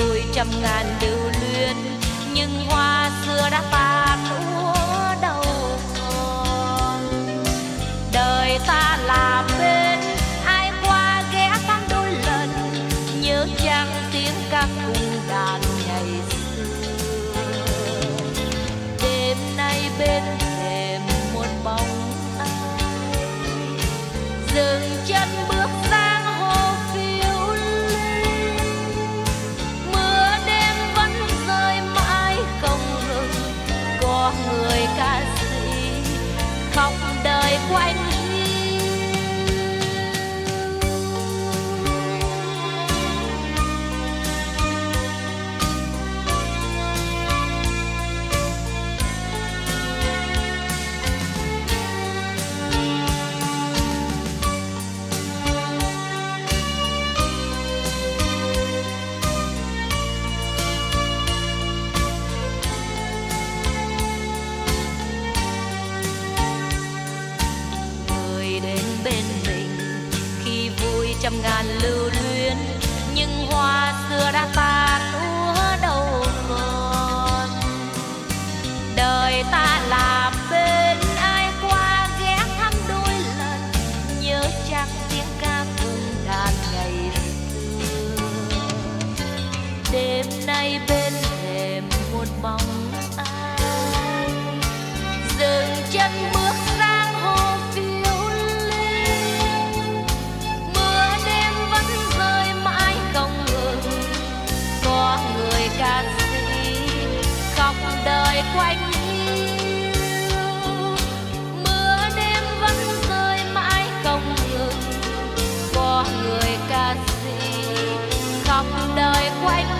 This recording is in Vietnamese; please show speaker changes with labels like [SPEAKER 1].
[SPEAKER 1] vui trăm ngàn lưu luyến, nhưng hoa xưa đã tàn úa đâu còn. Đời ta là bên, ai qua ghé thăm đôi lần, nhớ chăng tiếng ca cung đàn ngày xưa. Đêm nay bên thềm một bóng ai dừng chân bước sang hồ phiêu linh. Mưa đêm vẫn rơi mãi không ngừng, có người ca sĩ khóc đời quanh trăm ngàn lưu luyến, nhưng hoa xưa đã tàn úa đâu còn. Đời ta là bên, ai qua ghé thăm đôi lần, nhớ chắc tiếng ca cung đàn ngày xưa. Đêm nay bên thềm một bóng ai dừng chân bước sang hồ phiêu linh. Mưa đêm vẫn rơi mãi không ngừng, có người ca sĩ khóc đời quanh hiu. Mưa đêm vẫn rơi mãi không ngừng, có người ca sĩ khóc đời quanh